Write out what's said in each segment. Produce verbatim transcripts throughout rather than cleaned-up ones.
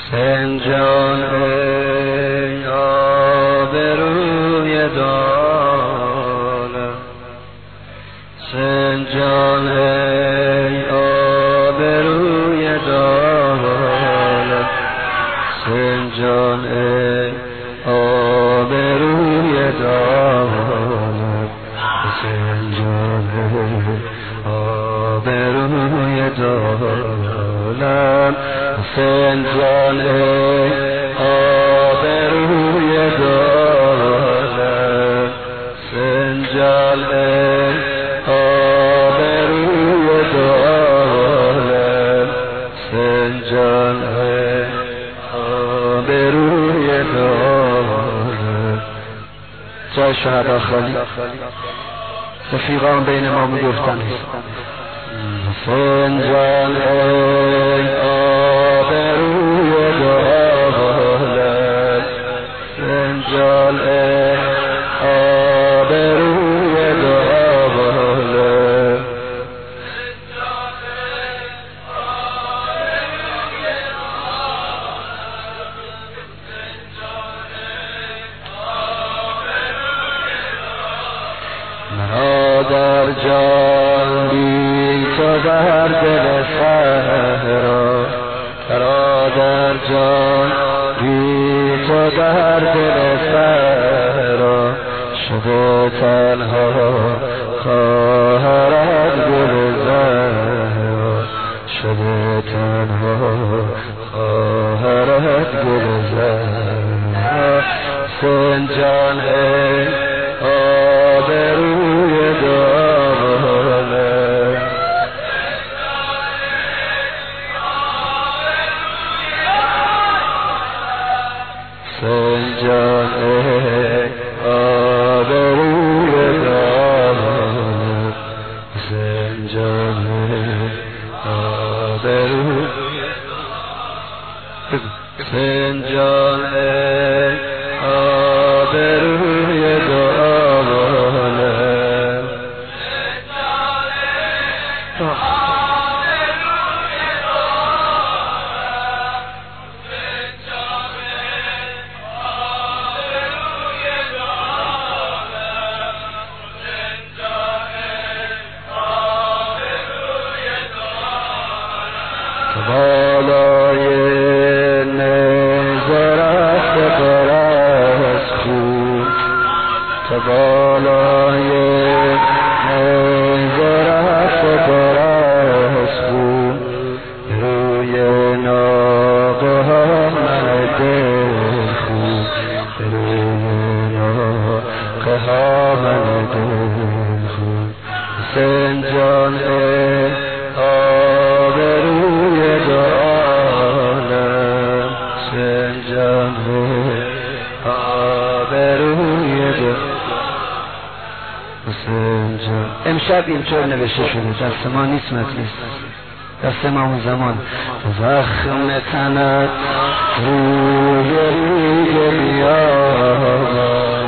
سنجان ای آبروی دانم، سنجان ای آبروی دانم، سنجان ای آبروی دانم، سنجان ای آبروی دانم، سنجان ای آبروی دانم، سنجان ای آبروی دانم، سنجان ای آبروی دانم. جای شهدا خالی، رفیقان بین ما میگفتن سنجان ای آبروی دانم، سنجان ای آبروی دانم، مرا در جان بی تو در دل صحرا، مرا در جان بی تو در دل صحرا، شده تنها خواهرت گل زهرا، شده تنها خواهرت گل زهرا، سنجان ای آبروی دانم، سنجان ای آبروی دانم، سنجان ای آبروی، سنجان ای آبروی دانم، بالای نظرت برس خون، تو بالای نظرت برس خون، روی ناقه ها من دل خون، روی ناقه ها من دل خون، سنجان ای آبروی دانم، سنجان ای آبروی دانم، سنجان. امشب اینطور نوشته شده، دست ما نیست مجلس، دست ما اون زمان. زخم تنت روی روی بیابان،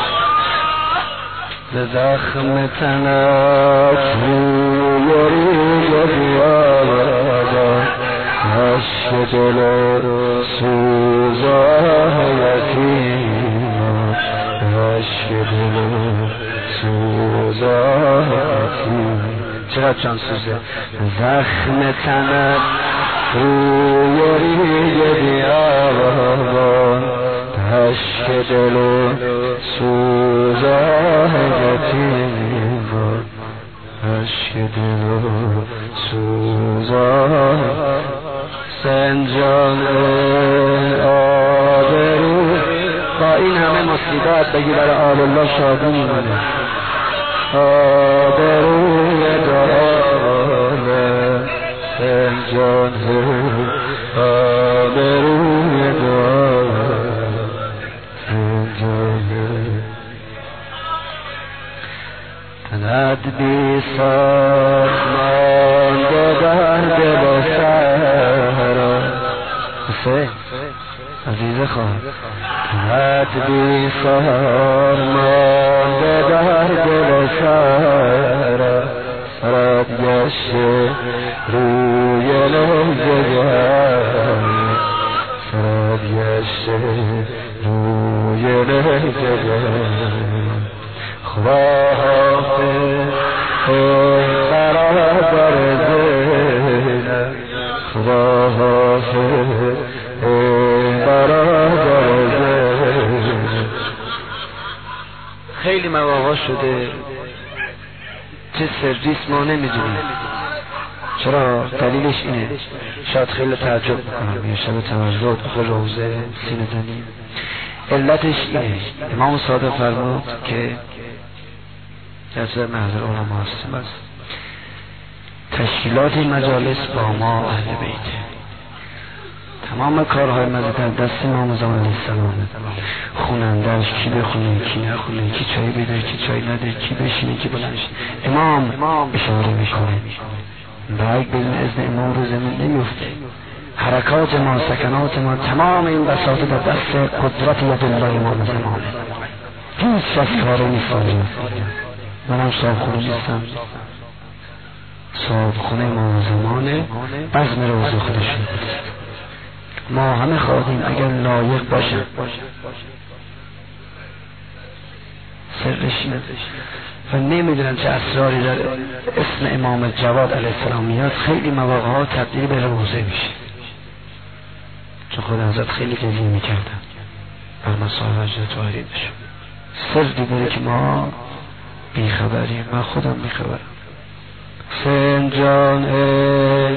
زخم تنت روی روی بیابان، عشق دل سوزان یتیمان، عشق دل سوزان یتیمان. چقدر جان سوزه. زخم تنت روی روی بیابان، عشق دل سوزان یتیمان، عشق دل سوزان، سنجان آبرو. با این همه مصیبت بگی برای آل الله شادی میمونه. آبروی دانم، سنجان آبروی دانم، سنجان تنت بی سامان دو برد با سهرا. حسین عزیز خواهد، تنت بی سامان دو برد با سهرا، سرد گشته روی لحظه گشته روی لهجه خدا حافظ برادر زینب خدا حافظ برادر زینب. خیلی مواقع شده چه سرویس ما نمیدونیم. چرا؟ دلیلش اینه، شاید خیلی تعجب بکنم یه شب تولد آخر روزه سینه زنیم. علتش اینه، امام صادق فرمود که جزء محضر علما هستیم است تشکیلات مجالس با ما اهل بیته، تمام کارهای مزید در دست امام زمان علیه السلام، خونندهش کی بخونه کی نخونه، کی چای بده کی چای نده، کی بشینه کی بلند شه. امام اشاره میکنه برای بدون اذن امام رو زمین نمیفته. حرکات ما، سکنات ما، تمام این بساط در دست قدرت ید الله امام زمانه. هیچ کس کاری نیست. منم صاحب خونه نیستم، صاحب خونه امام زمانه، بزم روزه خودشون. ما همه خواهیم اگر لایق باشن. سرش اینه و نمیدونن چه اسراری در اسم امام جواد علیه السلام میاد. خیلی مواقع ها تبدیل به روزه میشه، چون خود حضرت خیلی گریه میکردن بر مصاحب اجد طاهری بشون. سردی داره که ما بیخبریم، من خودم بیخبرم. سنجان ای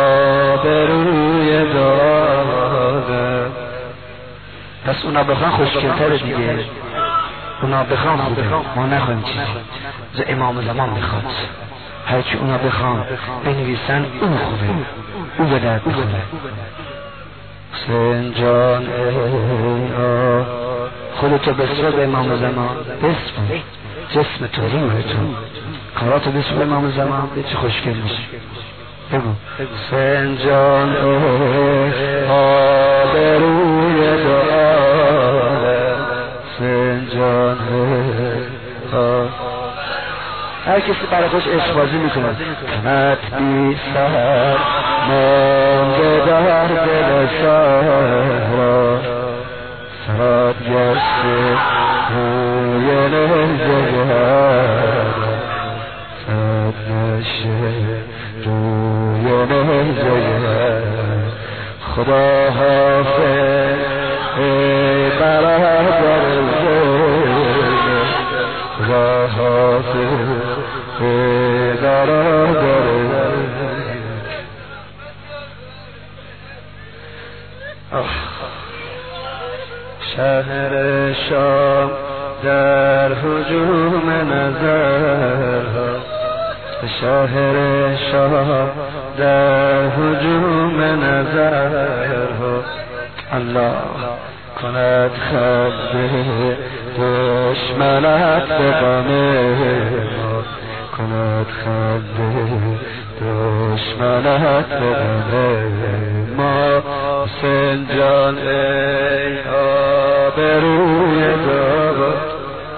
آبروی داده، پس اونا بخوان خوشگلتر دیگه، اونا بخوان خوبه، ما نخواهیم چیزی. ز امام زمان بخواد، هرچی اونا بخوان بنویسن اون خوبه، او به درد بخوره. سنجان ای آ خودتو بسر به امام زمان، بسر جسم تو، روح تو، کاراتو بسر به امام زمان، به چه خوشگل میشه. بگو سنجان ای آبروی داده، سنجان ای هر کسی برای خوش عشقبازی میکنه. کمت بی سر مانده در دل سهرا، سرات گشته روی لحظه سرات گشته روی لحظه خدا حافظ برادر زینب خدا حافظ برادر زینب. شهر شام در هجوم نظرها، شهر شام در هجوم نظرها، الله کند خبر دشمنت به غم ما، کند خبر دشمنت به غم ما. سنجان ای آبروی داود،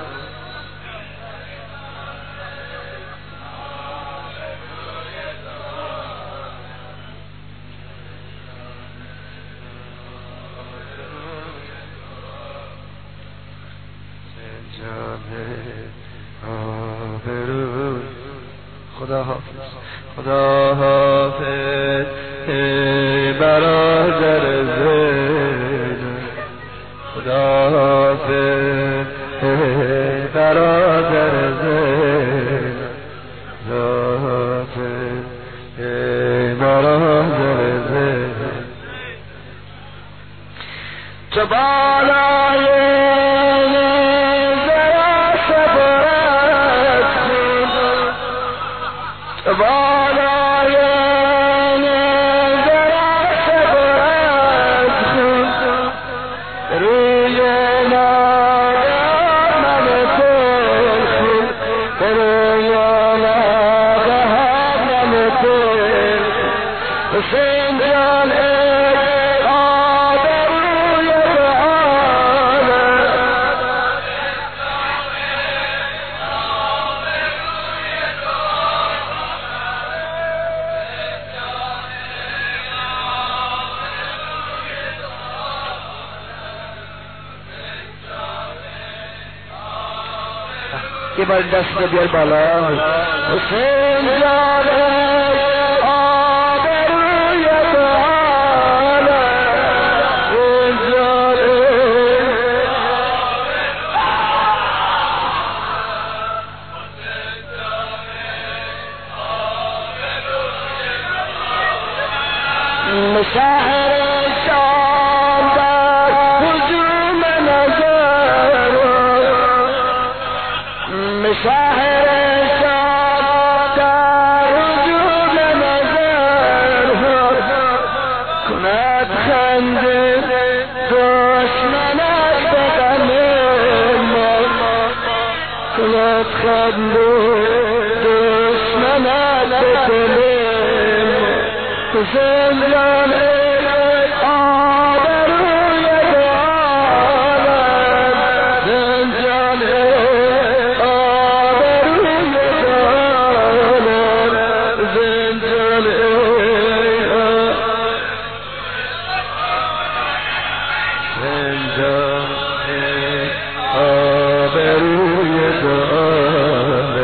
خدا حافظ خدا حافظ برادر زینب، خدا حافظ برادر زینب، خدا حافظ برادر زینب. تو بالای زرا صبرت کن، تو بالای زرا صبرت کن، روی ناگه من تل کن، روی ناگه من تل حسین جان ای آبروی داده، یه بار دست بیار بالا. حسین جان آبروی بالا، حسین جان مشاعر شام در هجوم نظر، مشاعر شام در هجوم نظر، کند خنده دشمنش به غم ما، کند خنده دشمنش به دل ما. حسین جان آبروی بالا، حسین جان آبروی بالا، حسین جان حسین جان آبروی بالا.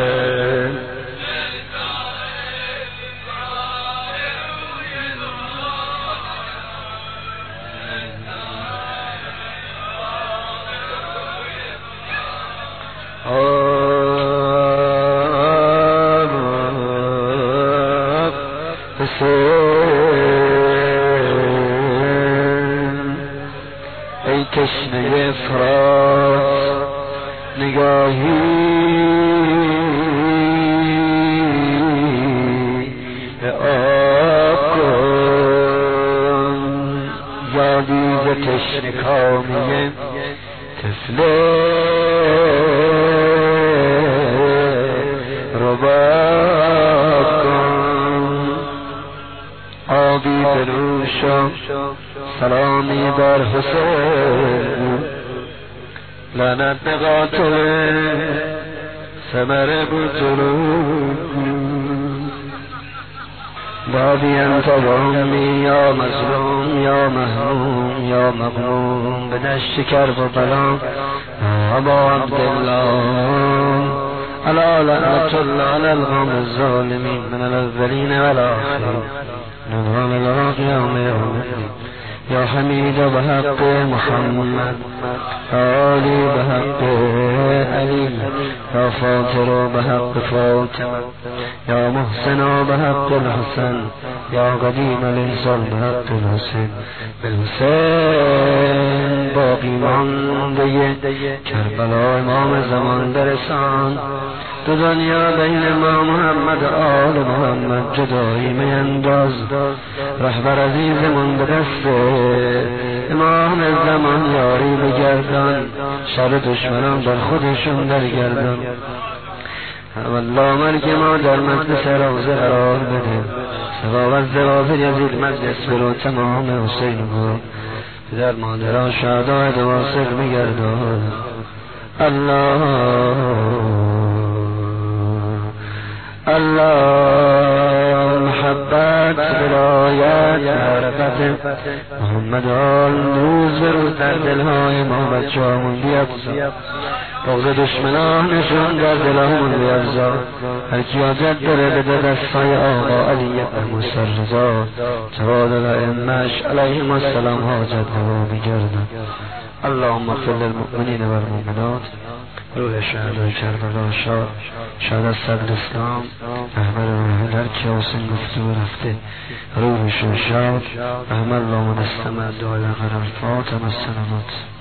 ای تشنه فرات نگاهی به آب کن، یادی ز تشنه کامی طفله رباب کن. آبی بنوشم سلامی بر حسین، لعنت به قاتل ثمر بزرگ. بابی انت و امی یا مظلوم یا محروم یا مغموم به دشت کرب و بلا. ابا عبدالله علی لعنت الله علی القوم الظالمین من الاولین والآخرین نظام القیام یوم الدین. یا حمید بحق محمد، عالی بحق علی، یا فاطر بحق فاطمه، یا محسن بحق الحسن، یا قدیم الانسان بحق الحسین. بالحسین باقی مانده کربلا امام زمان برسان. تو دنیا بین ما محمد آل محمد جدایی مینداز. رهبر عزیزمون به دست امام زمان یاری بگردان، شر دشمنان بر خودشون درگردان. والله مرگ ما در مجلس روزه قرار بده، ثواب از زواج یزید مجلس برو تمام حسین برو، در مادران شهدای دواسر میگردان. الله الله محبت ولایت معرفت محمد آل روز به روز در دلهای ما بچه همون بیفزا، بغض دشمنانشون در دلهمون بیفزا. هر کی حاجت داره بده دستای آقا علی ابن موسی رضا تبادل ائمه‌اش علیهم السلام حاجت روا میگردن. اللهم اغفر للمؤمنین و المؤمنات، روح شهدای کربلا شاد شاد از صدر اسلام رهبر راه هر که حسین گفته و رفته روحشون شاد. رحم الله من استمع دعای قرار فاطمه السلامات.